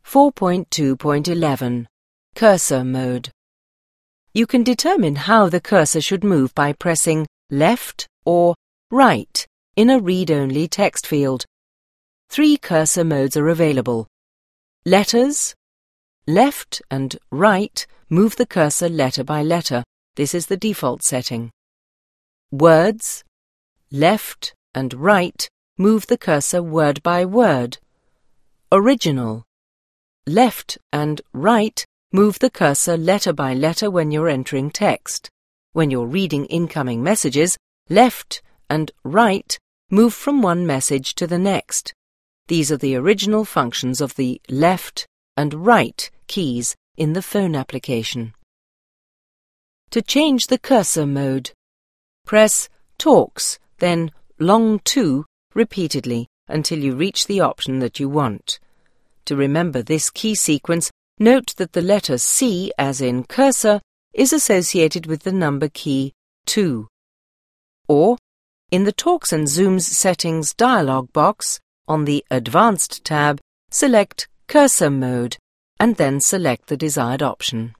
4.2.11 Cursor Mode. You can determine how the cursor should move by pressing left or right in a read-only text field. 3 cursor modes are available. Letters. Left and right move the cursor letter by letter. This is the default setting. Words. Left and right move the cursor word by word. Original. Left and right move the cursor letter by letter when you're entering text. When you're reading incoming messages, left and right move from one message to the next. These are the original functions of the left and right keys in the phone application. To change the cursor mode, press Talks, then long 2 repeatedly until you reach the option that you want. To remember this key sequence, note that the letter C, as in cursor, is associated with the number key 2. Or, in the Talks and Zooms settings dialog box, on the Advanced tab, select Cursor Mode and then select the desired option.